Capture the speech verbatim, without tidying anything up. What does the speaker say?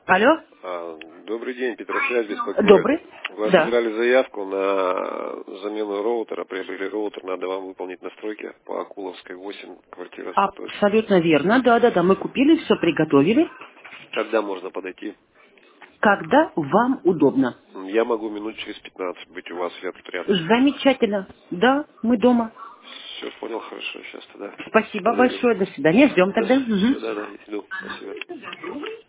Алло? А, Добрый день, Петросвязь беспокоит. Добрый? Вы Да. оставляли заявку на замену роутера, приобрели роутер, надо вам выполнить настройки по Акуловской восемь, квартира сто точно. Абсолютно верно. Да, да, да. Мы купили, все приготовили. Когда можно подойти? Когда вам удобно. Я могу минут через пятнадцать быть у вас, я тут рядом. Замечательно. Да, мы дома. Все, понял, хорошо, сейчас тогда Спасибо подойду. большое. До свидания. Ждем До тогда. Мгм. свидания, иду, спасибо.